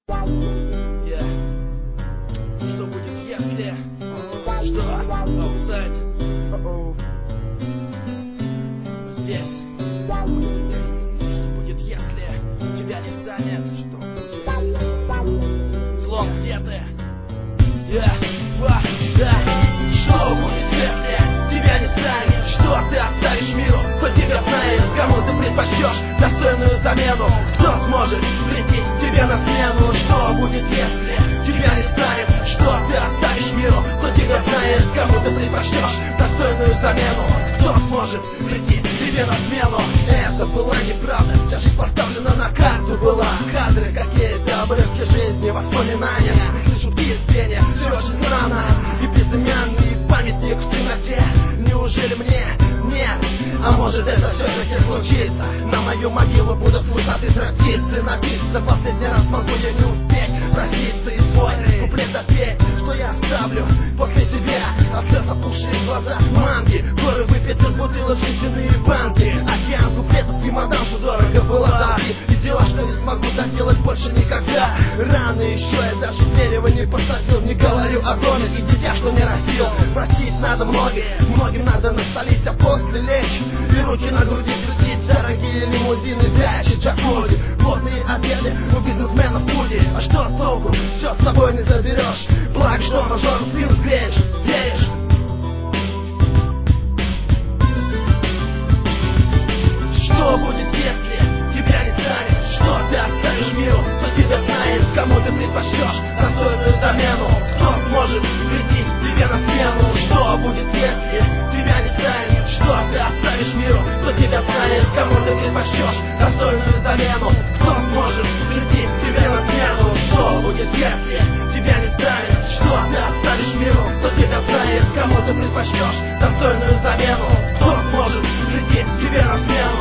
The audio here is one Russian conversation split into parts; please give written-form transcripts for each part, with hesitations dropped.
Что будет, если? Что? Аутсайд? Здесь. Что будет, если тебя не станет? Злом, где ты? Что будет, если тебя не станет? Что ты оставишь миру? Кто тебя знает? Кому ты предпочтешь достойную замену? Кто сможет прийти тебе на смену? Что будет, если тебя не станет? Что ты оставишь миру? Кто тебя знает? Кому ты предпочтешь достойную замену? Кто сможет прийти тебе на смену? Это была неправда, вся жизнь поставлена на карту была. Кадры какие-то, обрывки жизни, воспоминания, шутки из пения, все очень странно. И безымянный памятник в темноте. Неужели мне? Нет. А может это все-таки случится? На мою могилу будут с высоты тропицы напиться. Последний раз могу я не успеть проститься и свой куплет допеть. Что я оставлю после себя? Абсцесс, опухшие глаза, манги, горы выпитых бутылок, жестяные банки, океан куплетов и мадам, что дорого было долги. И дела, что не смогу доделать больше никогда. Раны еще я даже дерево не посадил. Не говорю о доме и дитя, что не растил. Простить надо многим надо насолить, а после лечь и руки на груди крутить. Дорогие лимузины, дачи, джакузи, плотные обеды у бизнесменов в пути. А что толку? Все с собой не заберешь. Благо, что мажор спину сгреешь. Веришь? Что будет, если тебя не станет? Что ты оставишь миру? Кто тебя знает? Кому ты предпочтешь достойную замену? Кто сможет прийти тебе на смену? Что будет, если тебя не станет? Что ты оставишь миру? Кто тебя знает? Кому ты предпочтешь достойную замену? Кто сможет прийти тебе на смену? Что будет, если тебя не станет? Что ты оставишь миру? Кто тебя знает? Кому ты предпочтешь достойную замену? Кто сможет прийти тебе на смену?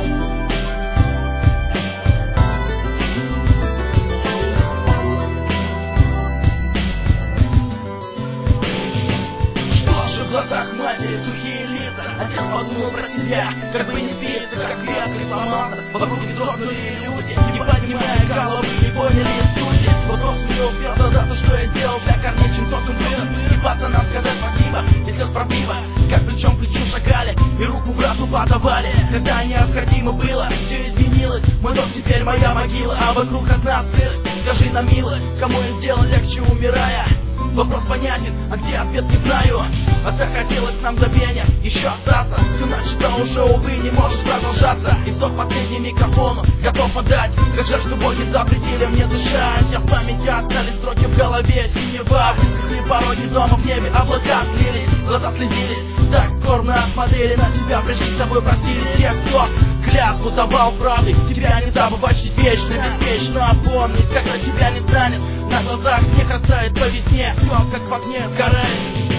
В глазах матери сухие лица. Отец подумал про себя, как бы не спится, как ветры сломался. Вокруг вздрогнули люди, не поднимая головы, не поняли сути. Вопрос не успел задаться, что я сделал для корней, чем соком вырос. И пацанам сказать спасибо, если справедливо, как плечом к плечу шагали и руку брату подавали. Когда необходимо было, все изменилось. Мой дом теперь моя могила, а вокруг одна сырость. Скажи на милость, кому я сделал легче, умирая? Вопрос понятен, а где ответ не знаю. А захотелось нам забвения еще остаться. Все начато уже, увы, не может продолжаться. И сток последний микрофону готов отдать. Как жаль, что боги запретили мне дышать. А в памяти остались строки в голове. Синева, высохли пороги дома, в небе облака слились, глаза слезились. Так скорбно смотрели на тебя, пришли с тобой просили. Те, кто клятву давал правды, тебя не забывать, жить вечно, беспечно. Помнить, когда тебя не станет. На глазах снег растает по весне. Все как в огне сгорает.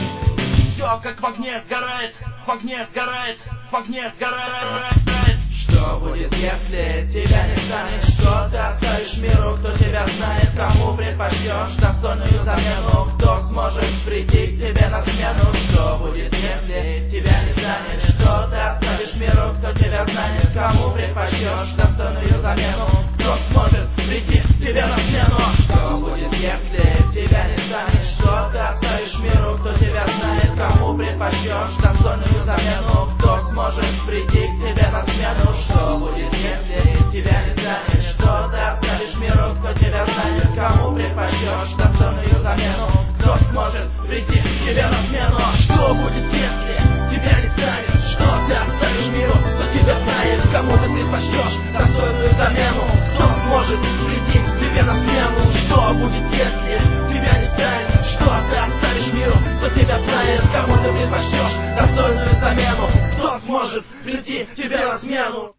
Все как в огне сгорает. В огне сгорает. В огне сгорает. Что будет, если тебя не станет? Что ты оставишь миру? Кто тебя знает? Кому предпочтешь достойную замену? Кто сможет прийти к тебе на смену? Что будет, если тебя не станет? Что ты оставишь миру? Кто тебя знает? Кому предпочтешь достойную замену? Кто сможет прийти к тебе на смену? Что будет, если тебя не станет? Что ты оставишь миру? Кто тебя знает? Кому предпочтешь достойную замену? Кто сможет прийти к тебе на смену? Что будет, если тебя не станет? Что ты оставишь миру? Кто тебя знает? Кому предпочтешь достойную замену? Кто сможет прийти к тебе на смену? Что будет, если тебя не станет? Что ты оставишь миру? Кто тебя знает? Кому ты предпочтешь достойную замену? Кто сможет прийти к тебе на смену? Что будет, если тебя не станет? Что ты оставишь миру? Кто тебя знает? Кому ты предпочтешь достойную замену? Кто сможет прийти к тебе на смену?